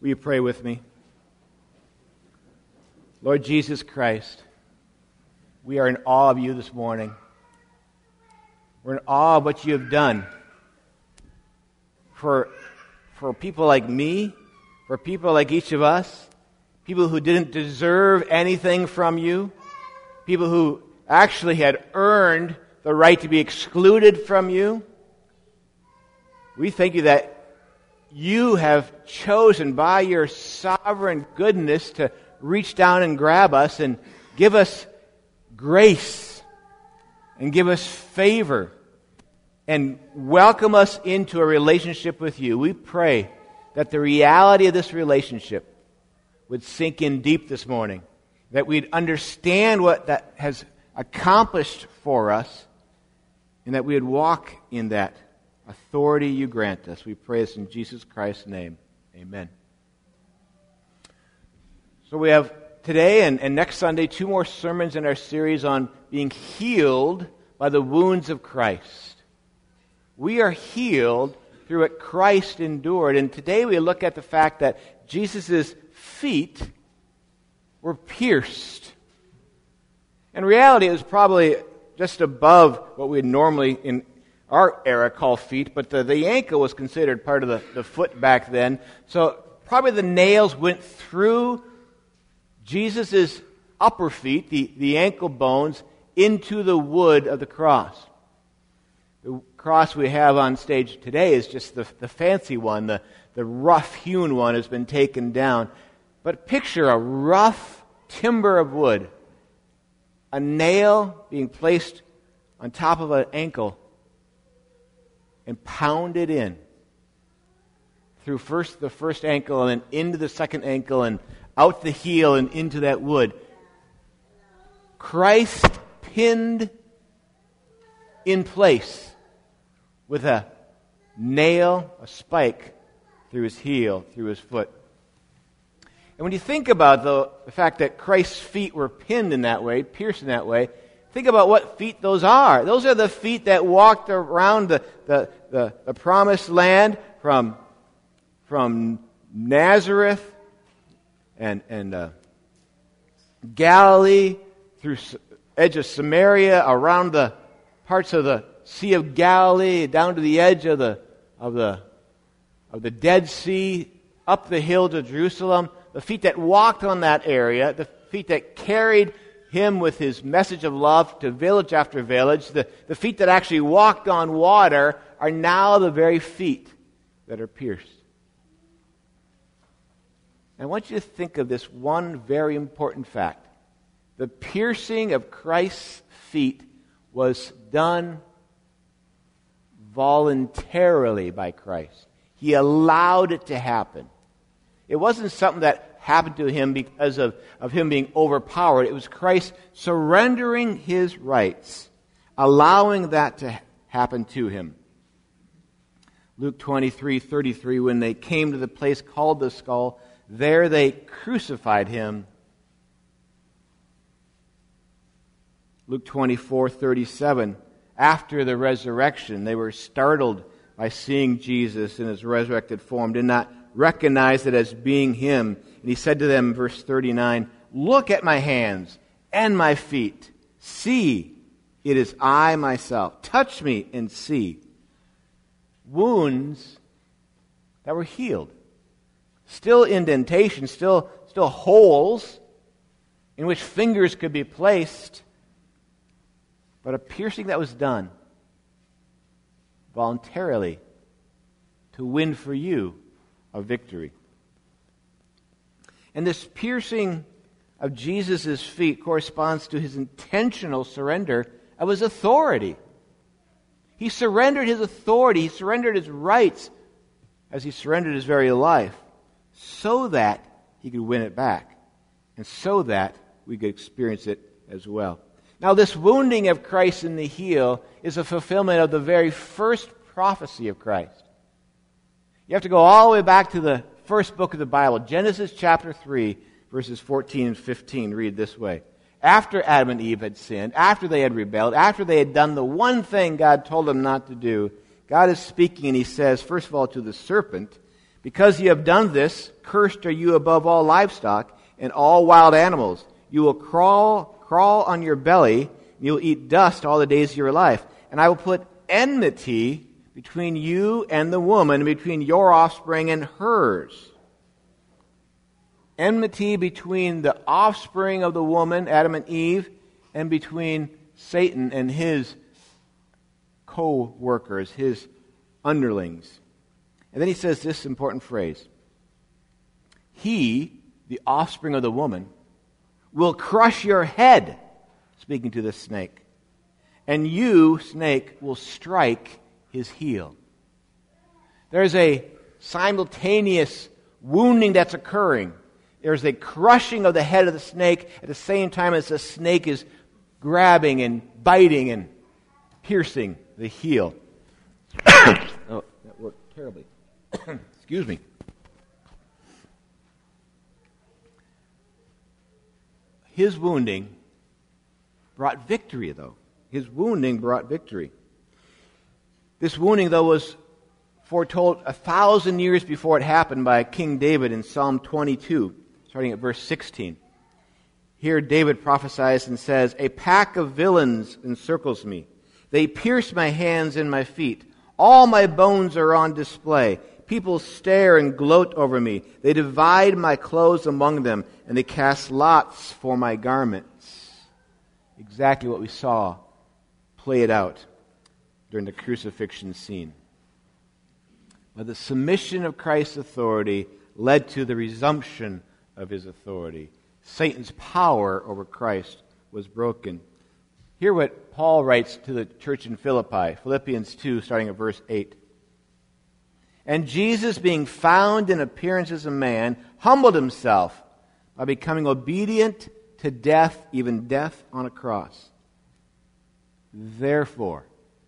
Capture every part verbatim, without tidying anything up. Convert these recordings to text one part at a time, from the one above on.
Will you pray with me? Lord Jesus Christ, we are in awe of you this morning. We're in awe of what you have done for, for people like me, for people like each of us, people who didn't deserve anything from you, people who actually had earned the right to be excluded from you. We thank you that you have chosen by your sovereign goodness to reach down and grab us and give us grace and give us favor and welcome us into a relationship with you. We pray that the reality of this relationship would sink in deep this morning, that we'd understand what that has accomplished for us, and that we would walk in that authority you grant us. We pray this in Jesus Christ's name. Amen. So we have today and, and next Sunday two more sermons in our series on being healed by the wounds of Christ. We are healed through what Christ endured. And today we look at the fact that Jesus' feet were pierced. In reality, it was probably just above what we would normally in our era call feet, but the, the ankle was considered part of the, the foot back then. So probably the nails went through Jesus' upper feet, the, the ankle bones, into the wood of the cross. The cross we have on stage today is just the, the fancy one. The, the rough-hewn one has been taken down. But picture a rough timber of wood, a nail being placed on top of an ankle and pounded in through first the first ankle and then into the second ankle and out the heel and into that wood. Christ pinned in place with a nail, a spike, through his heel, through his foot. And when you think about the, the fact that Christ's feet were pinned in that way, pierced in that way, think about what feet those are. Those are the feet that walked around the, the, the, the promised land from, from Nazareth and, and uh, Galilee, through edge of Samaria, around the parts of the Sea of Galilee, down to the edge of the of the of the Dead Sea, up the hill to Jerusalem. The feet that walked on that area, the feet that carried him with his message of love to village after village, the, the feet that actually walked on water are now the very feet that are pierced. I want you to think of this one very important fact. The piercing of Christ's feet was done voluntarily by Christ. He allowed it to happen. It wasn't something that happened to him because of, of him being overpowered. It was Christ surrendering his rights, allowing that to happen to him. Luke twenty-three thirty-three, when they came to the place called the Skull, there they crucified him. Luke twenty-four thirty-seven, after the resurrection, they were startled by seeing Jesus in his resurrected form, did not recognize it as being him. And he said to them, verse thirty-nine, look at my hands and my feet. See, it is I myself. Touch me and see. Wounds that were healed. Still indentation, still, still holes in which fingers could be placed, but a piercing that was done voluntarily to win for you a victory. And this piercing of Jesus' feet corresponds to his intentional surrender of his authority. He surrendered his authority, he surrendered his rights as he surrendered his very life so that he could win it back and so that we could experience it as well. Now, this wounding of Christ in the heel is a fulfillment of the very first prophecy of Christ. You have to go all the way back to the first book of the Bible, Genesis chapter three, verses fourteen and fifteen. Read this way. After Adam and Eve had sinned, after they had rebelled, after they had done the one thing God told them not to do, God is speaking and he says, first of all, to the serpent, Because you have done this, cursed are you above all livestock and all wild animals. You will crawl, crawl on your belly, and you will eat dust all the days of your life. And I will put enmity between you and the woman, and between your offspring and hers. Enmity between the offspring of the woman, Adam and Eve, and between Satan and his co-workers, his underlings. And then he says this important phrase. He, the offspring of the woman, will crush your head, speaking to the snake. And you, snake, will strike his heel. There's a simultaneous wounding that's occurring. There's a crushing of the head of the snake at the same time as the snake is grabbing and biting and piercing the heel. Oh, that worked terribly. Excuse me. His wounding brought victory, though. His wounding brought victory. This wounding, though, was foretold a thousand years before it happened by King David in Psalm twenty-two, starting at verse sixteen. Here David prophesies and says, "A pack of villains encircles me. They pierce my hands and my feet. All my bones are on display. People stare and gloat over me. They divide my clothes among them, and they cast lots for my garments." Exactly what we saw played out during the crucifixion scene. But the submission of Christ's authority led to the resumption of his authority. Satan's power over Christ was broken. Hear what Paul writes to the church in Philippi, Philippians two, starting at verse eight. "And Jesus, being found in appearance as a man, humbled himself by becoming obedient to death, even death on a cross. Therefore,"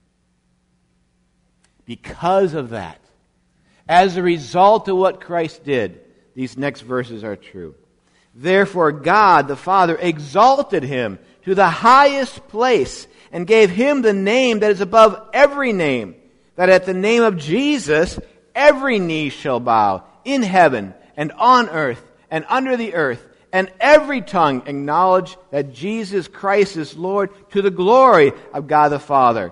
because of that, as a result of what Christ did, these next verses are true. "Therefore God the Father exalted him to the highest place and gave him the name that is above every name, that at the name of Jesus every knee shall bow, in heaven and on earth and under the earth, and every tongue acknowledge that Jesus Christ is Lord, to the glory of God the Father."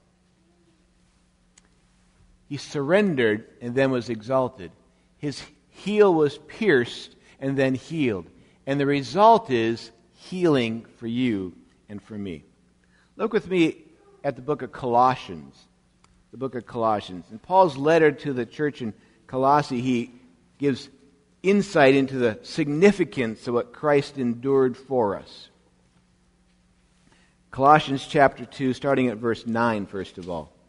He surrendered and then was exalted. His heel was pierced and then healed. And the result is healing for you and for me. Look with me at the book of Colossians. The book of Colossians. In Paul's letter to the church in Colossae, he gives insight into the significance of what Christ endured for us. Colossians chapter two, starting at verse nine, first of all.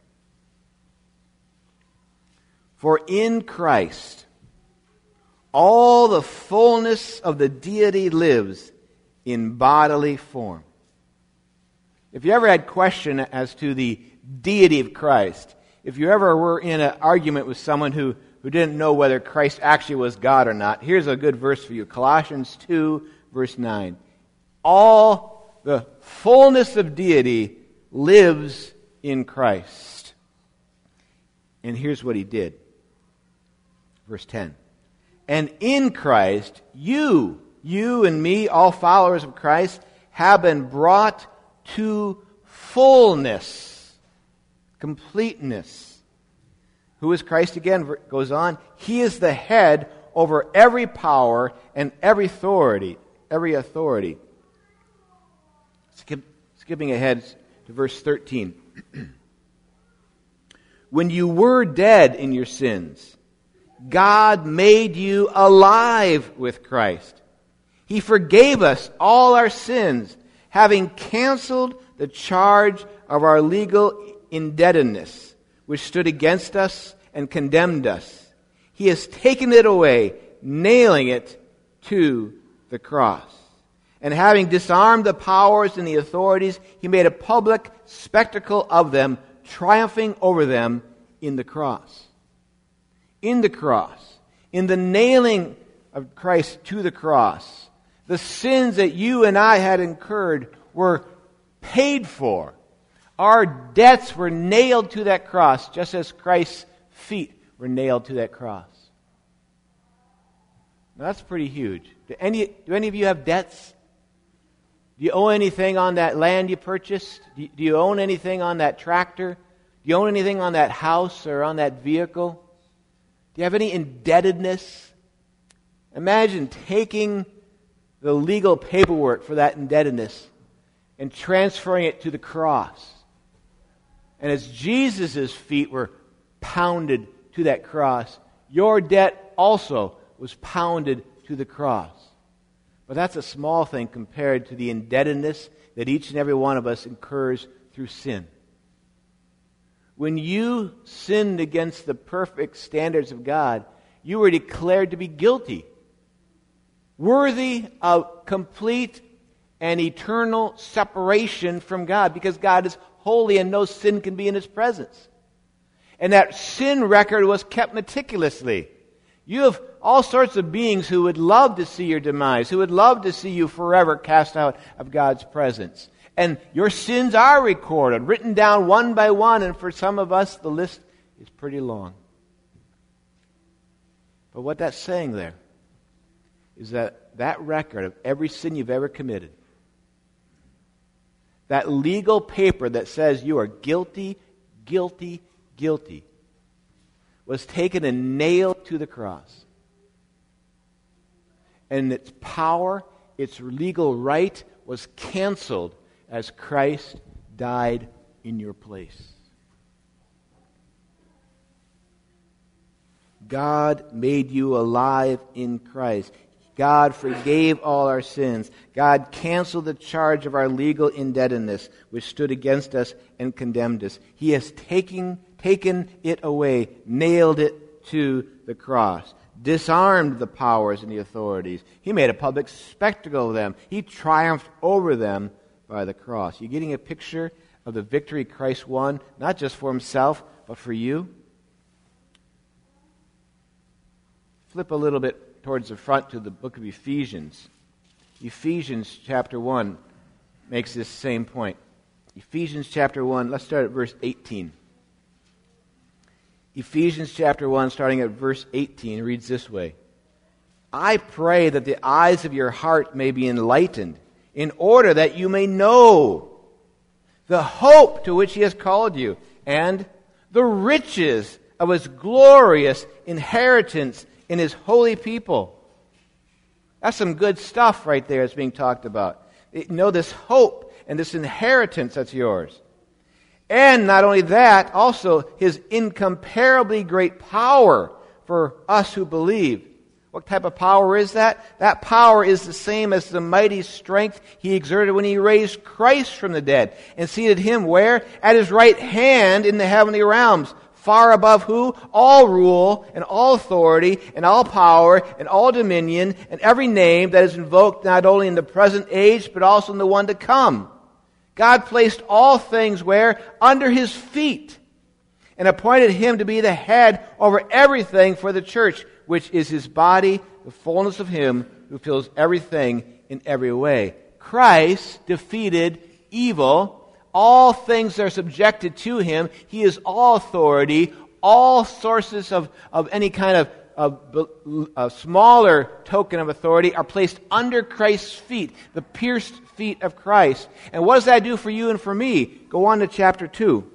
"For in Christ all the fullness of the deity lives in bodily form." If you ever had question as to the deity of Christ, if you ever were in an argument with someone who, who didn't know whether Christ actually was God or not, here's a good verse for you. Colossians two, verse nine. All the fullness of deity lives in Christ. And here's what he did. Verse ten. "And in Christ, you, you and me, all followers of Christ, have been brought to fullness," completeness. Who is Christ again? Goes on. "He is the head over every power and every authority." Every authority. Skip, skipping ahead to verse thirteen. "When you were dead in your sins, God made you alive with Christ. He forgave us all our sins, having canceled the charge of our legal indebtedness, which stood against us and condemned us. He has taken it away, nailing it to the cross. And having disarmed the powers and the authorities, he made a public spectacle of them, triumphing over them in the cross." In the cross, in the nailing of Christ to the cross, the sins that you and I had incurred were paid for. Our debts were nailed to that cross, just as Christ's feet were nailed to that cross. Now, that's pretty huge. Do any, do any of you have debts? Do you owe anything on that land you purchased? Do you, do you own anything on that tractor? Do you own anything on that house or on that vehicle? Do you have any indebtedness? Imagine taking the legal paperwork for that indebtedness and transferring it to the cross. And as Jesus' feet were pounded to that cross, your debt also was pounded to the cross. But that's a small thing compared to the indebtedness that each and every one of us incurs through sin. When you sinned against the perfect standards of God, you were declared to be guilty, worthy of complete and eternal separation from God, because God is holy and no sin can be in His presence. And that sin record was kept meticulously. You have all sorts of beings who would love to see your demise, who would love to see you forever cast out of God's presence. And your sins are recorded, written down one by one, and for some of us the list is pretty long. But what that's saying there is that that record of every sin you've ever committed, that legal paper that says you are guilty, guilty, guilty, was taken and nailed to the cross. And its power, its legal right, was canceled as Christ died in your place. God made you alive in Christ. God forgave all our sins. God canceled the charge of our legal indebtedness, which stood against us and condemned us. He has taken, taken it away, nailed it to the cross, disarmed the powers and the authorities. He made a public spectacle of them. He triumphed over them by the cross. You getting a picture of the victory Christ won, not just for Himself, but for you? Flip a little bit towards the front to the book of Ephesians. Ephesians chapter one makes this same point. Ephesians chapter one, let's start at verse eighteen. Ephesians chapter one, starting at verse eighteen, reads this way. I pray that the eyes of your heart may be enlightened, in order that you may know the hope to which He has called you, and the riches of His glorious inheritance in His holy people. That's some good stuff right there that's being talked about. You know, this hope and this inheritance that's yours. And not only that, also His incomparably great power for us who believe. What type of power is that? That power is the same as the mighty strength He exerted when He raised Christ from the dead and seated Him where? At His right hand in the heavenly realms, far above who? All rule and all authority and all power and all dominion and every name that is invoked not only in the present age but also in the one to come. God placed all things where? Under His feet, and appointed Him to be the head over everything for the church, which is His body, the fullness of Him who fills everything in every way. Christ defeated evil. All things are subjected to Him. He is all authority. All sources of, of any kind of, of, of smaller token of authority are placed under Christ's feet, the pierced feet of Christ. And what does that do for you and for me? Go on to chapter two.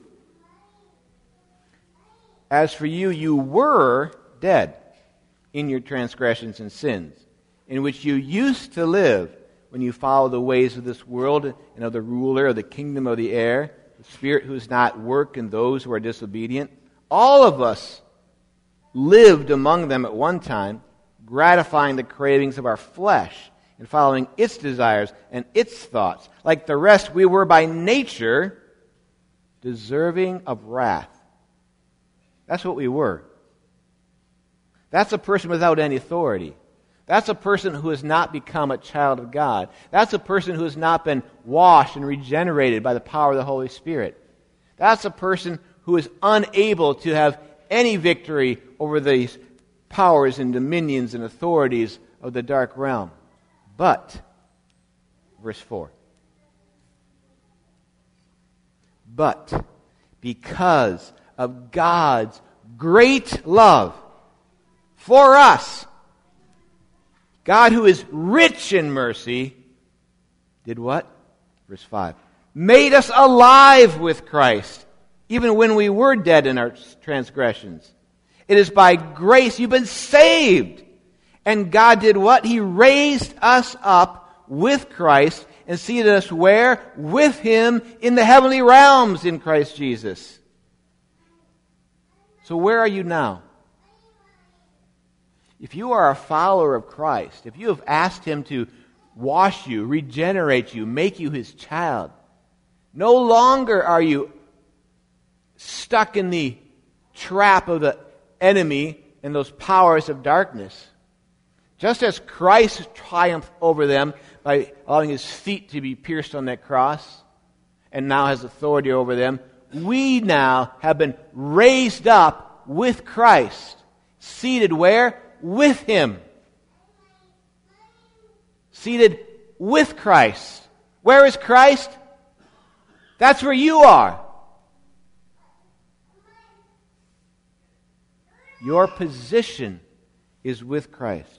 As for you, you were dead in your transgressions and sins, in which you used to live when you follow the ways of this world and of the ruler of the kingdom of the air, the spirit who does not work in those who are disobedient. All of us lived among them at one time, gratifying the cravings of our flesh and following its desires and its thoughts. Like the rest, we were by nature deserving of wrath. That's what we were. That's a person without any authority. That's a person who has not become a child of God. That's a person who has not been washed and regenerated by the power of the Holy Spirit. That's a person who is unable to have any victory over these powers and dominions and authorities of the dark realm. But, verse four, but because of God's great love for us, God, who is rich in mercy, did what? Verse five. Made us alive with Christ, even when we were dead in our transgressions. It is by grace you've been saved. And God did what? He raised us up with Christ and seated us where? With Him in the heavenly realms in Christ Jesus. So where are you now? If you are a follower of Christ, if you have asked Him to wash you, regenerate you, make you His child, no longer are you stuck in the trap of the enemy and those powers of darkness. Just as Christ triumphed over them by allowing His feet to be pierced on that cross and now has authority over them, we now have been raised up with Christ. Seated where? With Him. Seated with Christ. Where is Christ? That's where you are. Your position is with Christ.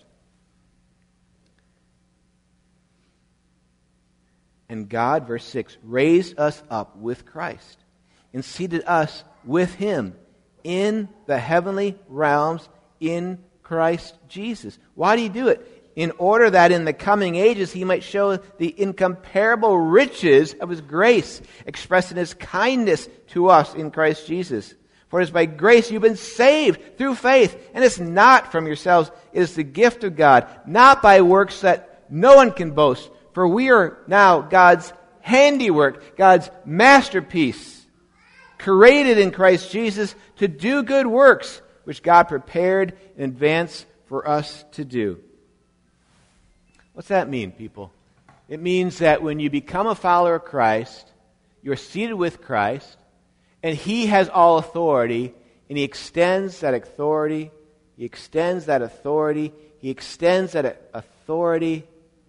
And God, verse six, raised us up with Christ and seated us with Him in the heavenly realms in Christ Jesus. Why do He do it? In order that in the coming ages He might show the incomparable riches of His grace, expressed in His kindness to us in Christ Jesus. For it is by grace you've been saved through faith, and it's not from yourselves, it is the gift of God, not by works that no one can boast. For we are now God's handiwork, God's masterpiece, created in Christ Jesus to do good works, which God prepared in advance for us to do. What's that mean, people? It means that when you become a follower of Christ, you're seated with Christ, and He has all authority, and He extends that authority, He extends that authority, He extends that authority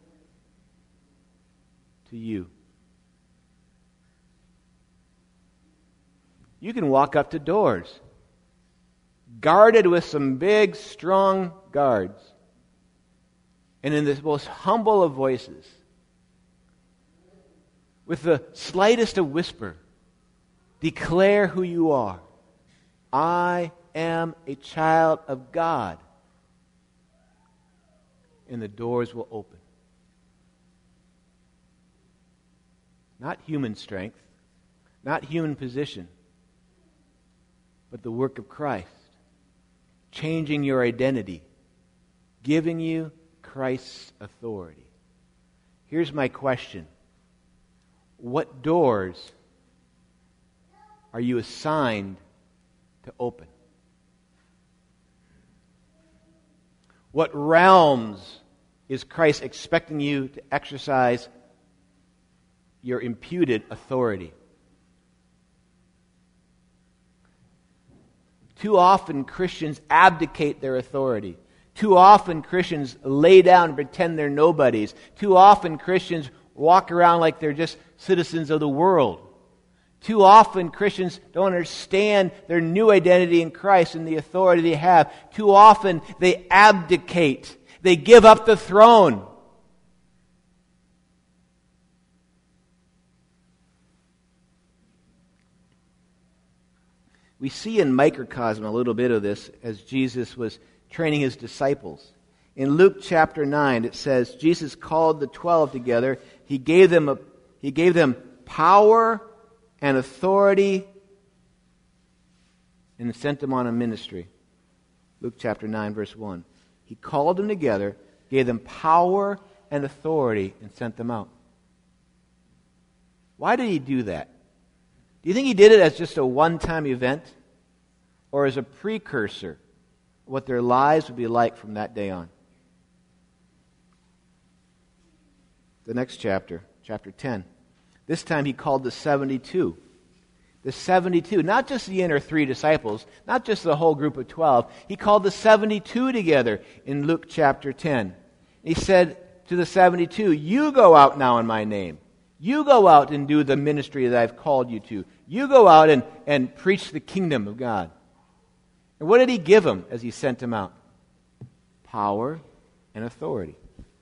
to you. You can walk up to doors, guarded with some big, strong guards, and in the most humble of voices, with the slightest of whisper, declare who you are. I am a child of God. And the doors will open. Not human strength, not human position, but the work of Christ, changing your identity, giving you Christ's authority. Here's my question. What doors are you assigned to open? What realms is Christ expecting you to exercise your imputed authority? Too often Christians abdicate their authority. Too often Christians lay down and pretend they're nobodies. Too often Christians walk around like they're just citizens of the world. Too often Christians don't understand their new identity in Christ and the authority they have. Too often they abdicate. They give up the throne. We see in microcosm a little bit of this as Jesus was training His disciples. In Luke chapter nine, it says, Jesus called the twelve together. He gave them a, He gave them power and authority and sent them on a ministry. Luke chapter nine, verse one. He called them together, gave them power and authority, and sent them out. Why did He do that? Do you think He did it as just a one-time event, or as a precursor of what their lives would be like from that day on? The next chapter, chapter ten. This time He called the seventy-two. The seventy-two, not just the inner three disciples, not just the whole group of twelve. He called the seventy-two together in Luke chapter ten. He said to the seventy-two, you go out now in my name. You go out and do the ministry that I've called you to. You go out and, and preach the kingdom of God. And what did He give them as He sent them out? Power and authority.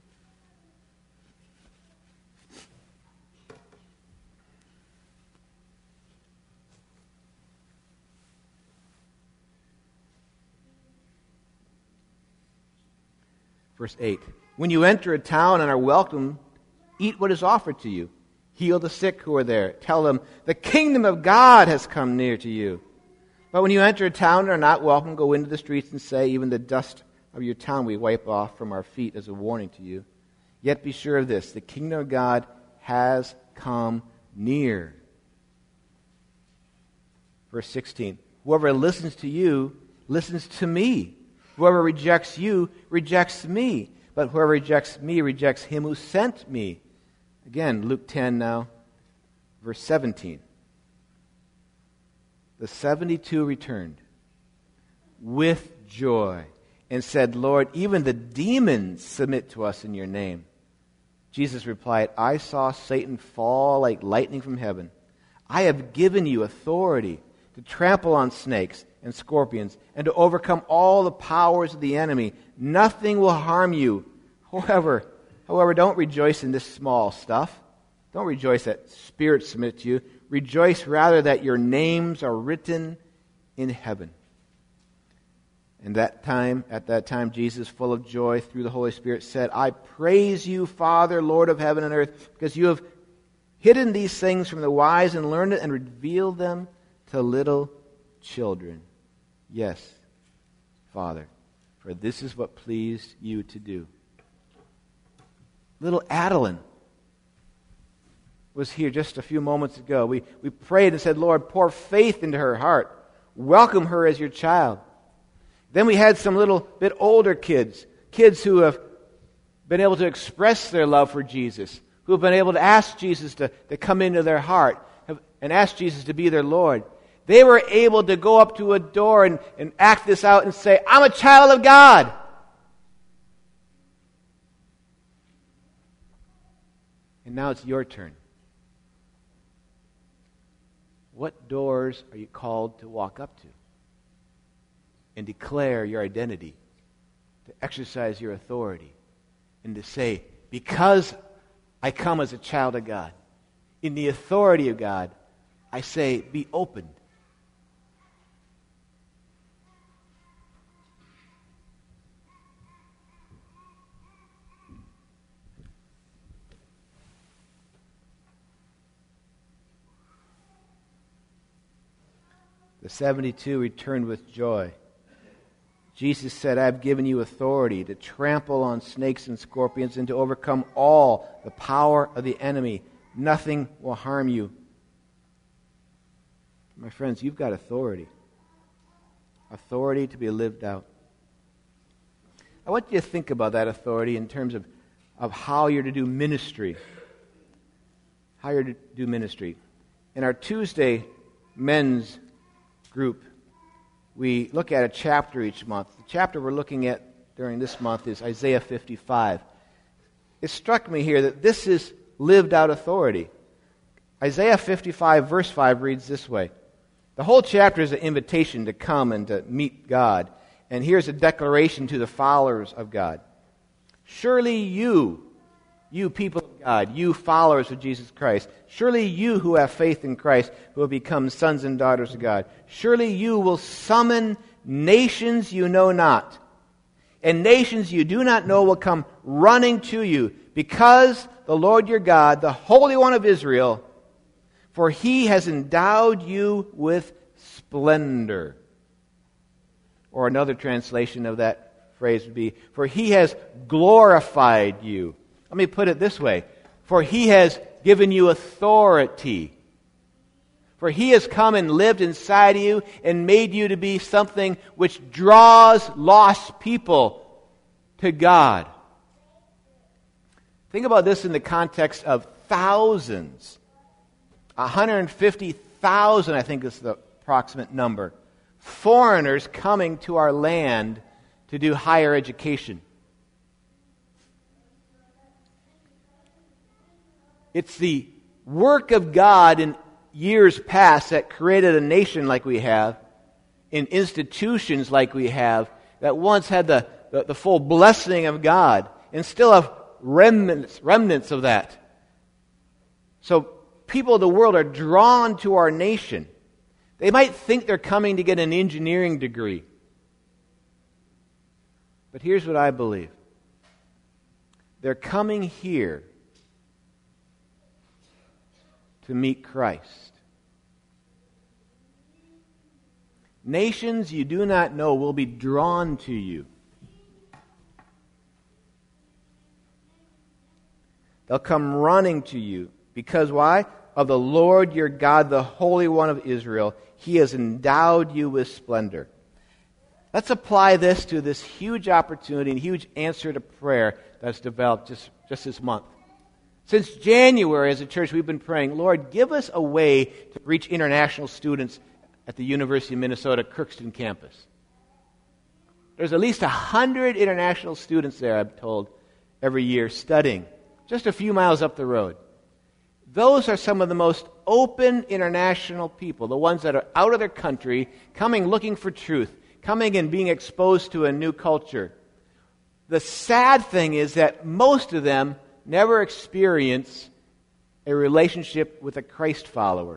Verse eight, when you enter a town and are welcome, eat what is offered to you. Heal the sick who are there. Tell them, the kingdom of God has come near to you. But when you enter a town and are not welcome, go into the streets and say, even the dust of your town we wipe off from our feet as a warning to you. Yet be sure of this, the kingdom of God has come near. Verse sixteen, whoever listens to you listens to me. Whoever rejects you rejects me. But whoever rejects me rejects him who sent me. Again, Luke ten now, verse seventeen. The seventy-two returned with joy and said, Lord, even the demons submit to us in your name. Jesus replied, I saw Satan fall like lightning from heaven. I have given you authority to trample on snakes and scorpions and to overcome all the powers of the enemy. Nothing will harm you. However, however, don't rejoice in this small stuff. Don't rejoice that spirits submit to you. Rejoice rather that your names are written in heaven. And that time, at that time, Jesus, full of joy through the Holy Spirit, said, I praise you, Father, Lord of heaven and earth, because you have hidden these things from the wise and learned and revealed them to little children. Yes, Father, for this is what pleased you to do. Little Adeline was here just a few moments ago. We, we prayed and said, Lord, pour faith into her heart. Welcome her as your child. Then we had some little bit older kids, kids who have been able to express their love for Jesus, who have been able to ask Jesus to, to come into their heart have, and ask Jesus to be their Lord. They were able to go up to a door and, and act this out and say, I'm a child of God. And now it's your turn. What doors are you called to walk up to and declare your identity, to exercise your authority, and to say, because I come as a child of God, in the authority of God, I say, be opened. The seventy-two returned with joy. Jesus said, I have given you authority to trample on snakes and scorpions and to overcome all the power of the enemy. Nothing will harm you. My friends, you've got authority. Authority to be lived out. I want you to think about that authority in terms of, of how you're to do ministry. How you're to do ministry. In our Tuesday men's group, we look at a chapter each month. The chapter we're looking at during this month is Isaiah fifty-five. It struck me here that this is lived out authority. Isaiah fifty-five verse five reads this way. The whole chapter is an invitation to come and to meet God. And here's a declaration to the followers of God. Surely you, you people of God, you followers of Jesus Christ, surely you who have faith in Christ who will become sons and daughters of God, surely you will summon nations you know not, and nations you do not know will come running to you, because the Lord your God, the Holy One of Israel, for He has endowed you with splendor. Or another translation of that phrase would be, for He has glorified you. Let me put it this way. For He has given you authority. For He has come and lived inside of you and made you to be something which draws lost people to God. Think about this in the context of thousands. one hundred fifty thousand, I think is the approximate number. Foreigners coming to our land to do higher education. It's the work of God in years past that created a nation like we have, in institutions like we have, that once had the, the, the full blessing of God, and still have remnants, remnants of that. So people of the world are drawn to our nation. They might think they're coming to get an engineering degree. But here's what I believe. They're coming here to meet Christ. Nations you do not know will be drawn to you. They'll come running to you. Because why? Of the Lord your God, the Holy One of Israel. He has endowed you with splendor. Let's apply this to this huge opportunity and huge answer to prayer that's developed just, just this month. Since January, as a church, we've been praying, Lord, give us a way to reach international students at the University of Minnesota Crookston campus. There's at least one hundred international students there, I'm told, every year studying, just a few miles up the road. Those are some of the most open international people, the ones that are out of their country, coming looking for truth, coming and being exposed to a new culture. The sad thing is that most of them never experience a relationship with a Christ follower.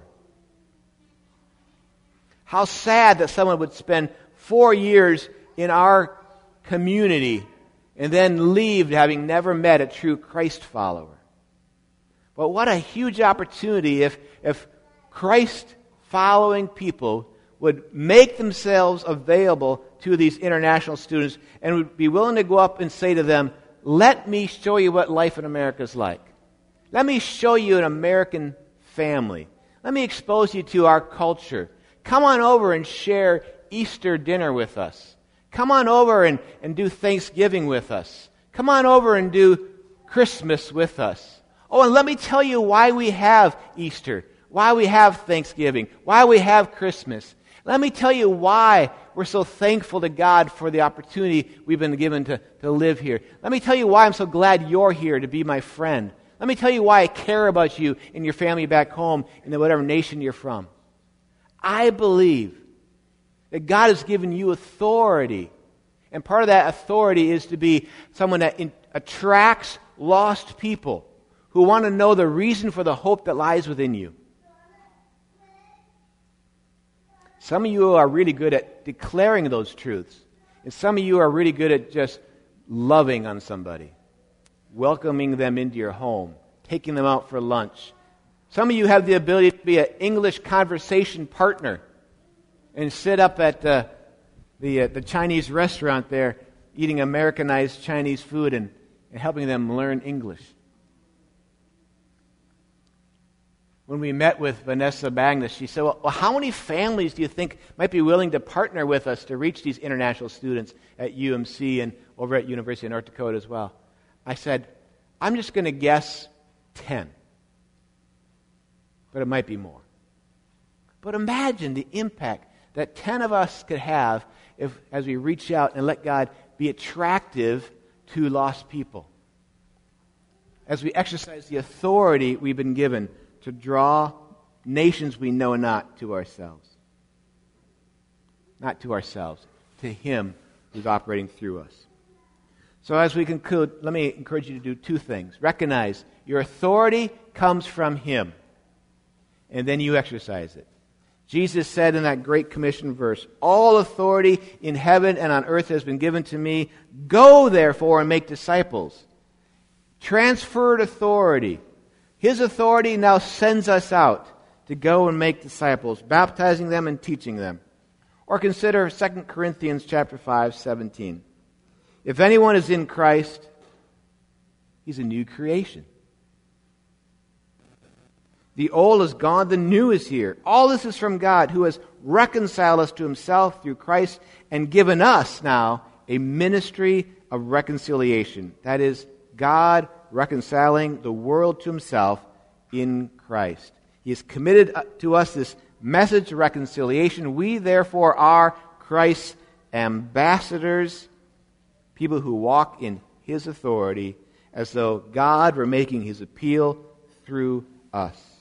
How sad that someone would spend four years in our community and then leave having never met a true Christ follower. But what a huge opportunity if, if Christ-following people would make themselves available to these international students and would be willing to go up and say to them, let me show you what life in America is like. Let me show you an American family. Let me expose you to our culture. Come on over and share Easter dinner with us. Come on over and, and do Thanksgiving with us. Come on over and do Christmas with us. Oh, and let me tell you why we have Easter, why we have Thanksgiving, why we have Christmas. Let me tell you why we're so thankful to God for the opportunity we've been given to, to live here. Let me tell you why I'm so glad you're here to be my friend. Let me tell you why I care about you and your family back home in whatever nation you're from. I believe that God has given you authority. And part of that authority is to be someone that in, attracts lost people who want to know the reason for the hope that lies within you. Some of you are really good at declaring those truths. And some of you are really good at just loving on somebody, welcoming them into your home, taking them out for lunch. Some of you have the ability to be an English conversation partner and sit up at uh, the uh, the Chinese restaurant there eating Americanized Chinese food and, and helping them learn English. When we met with Vanessa Bagnes, she said, well, how many families do you think might be willing to partner with us to reach these international students at U M C and over at University of North Dakota as well? I said, I'm just going to guess ten. But it might be more. But imagine the impact that ten of us could have if, as we reach out and let God be attractive to lost people. As we exercise the authority we've been given to draw nations we know not to ourselves. Not to ourselves, to Him who's operating through us. So as we conclude, let me encourage you to do two things. Recognize your authority comes from Him, and then you exercise it. Jesus said in that Great Commission verse, all authority in heaven and on earth has been given to me. Go, therefore, and make disciples. Transferred authority. His authority now sends us out to go and make disciples, baptizing them and teaching them. Or consider Second Corinthians chapter five, seventeen. If anyone is in Christ, he's a new creation. The old is gone, the new is here. All this is from God, who has reconciled us to Himself through Christ and given us now a ministry of reconciliation. That is, God reconciling the world to Himself in Christ. He has committed to us this message of reconciliation. We, therefore, are Christ's ambassadors, people who walk in His authority, as though God were making His appeal through us.